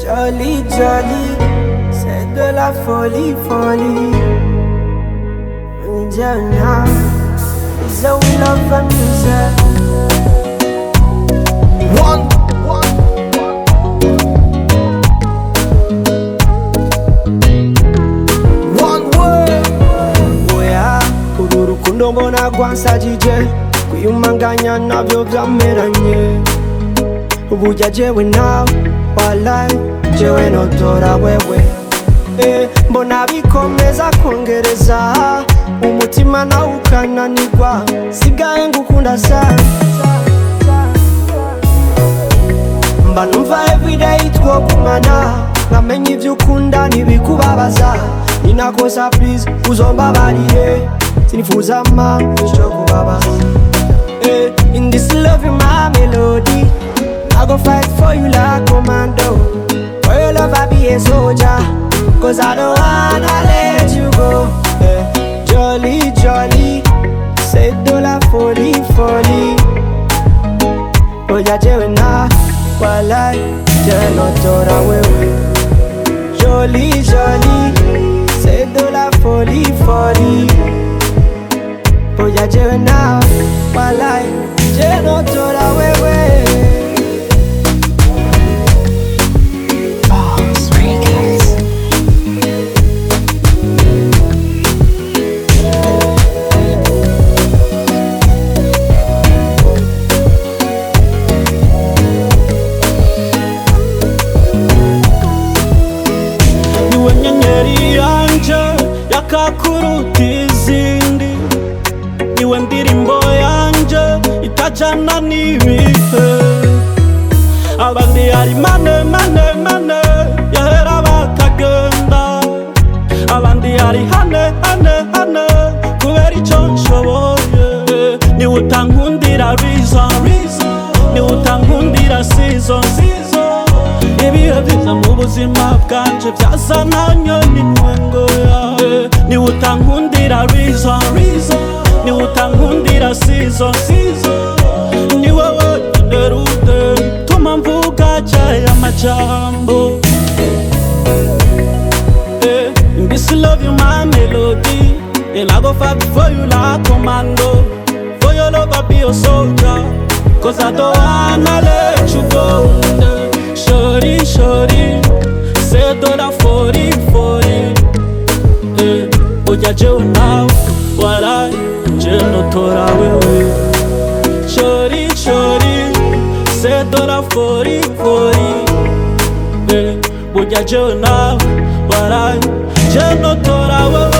Jolie, jolie, c'est de la folie, folie. Indiana, so we love the music. One word. Oh yeah, uru rukundo mbona rwansa DJ kwiyumanganya navyo vyameranye. Ubuja jewe nawe walai jewe notora wewe mbona bikomeza kongereza umutima nawe ukananirwa sigaye ngukunda sana mba numva everyday twogumana nkamenya ivyo ukunda ntibikubabaza ninakosa please uzombabarire sinifuza mpamvu cyo kubabaza in this love you my melody I go fight for you like commando. For your love I be a soldier, cause I don't wanna let you go. Jolie, jolie, c'est de la folie, folie. Oh ya jewe na, walai, jewe no tora wewe. Jolie, jolie, c'est de la folie, folie. Oh ya jewe na, walai, jewe no tora wewe. Yakakuruta izindi niwe ndirimbo yanje itajana n'ibihe abandi ari mane mane mane yahera bakagenda abandi ari hane hane hane kubera icyo nshoboye niwe utankundira reason niwe utankundira season ibihe byiza mu buzima bwanje byazananye n'intwengo yawe niwe utankundira reason niwe utankundira season niwe wenyine rute tuma mvuga cyaya amajambo in this love you my melody and I go fight for you like commando for your love I be a soldier cause I don't wanna let you go. Shorty, shorty, c'est de la folie, folie. Oya jewe nawe, walai, jewe notora wewe. Shorty, shorty, c'est de la folie, folie. Oya jewe nawe, walai, jewe notora wewe.